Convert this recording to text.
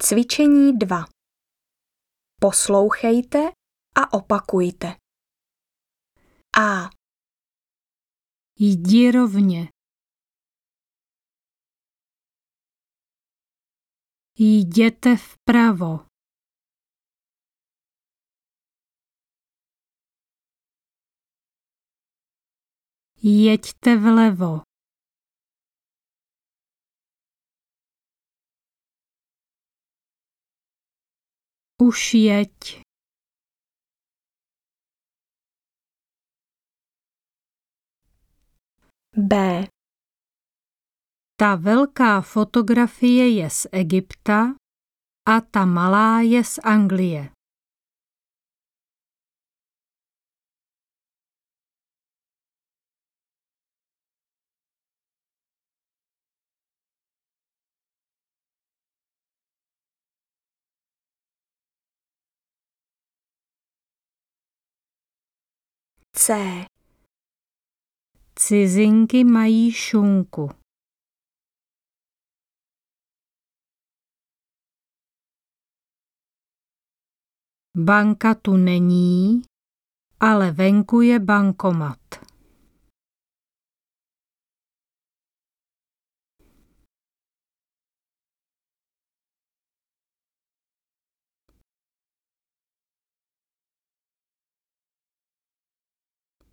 Cvičení 2. Poslouchejte a opakujte. A. Jdi rovně. Jděte vpravo. Jeďte vlevo. Už jeď. B. Ta velká fotografie je z Egypta a ta malá je z Anglie. C. Cizinky mají šunku. Banka tu není, ale venku je bankomat.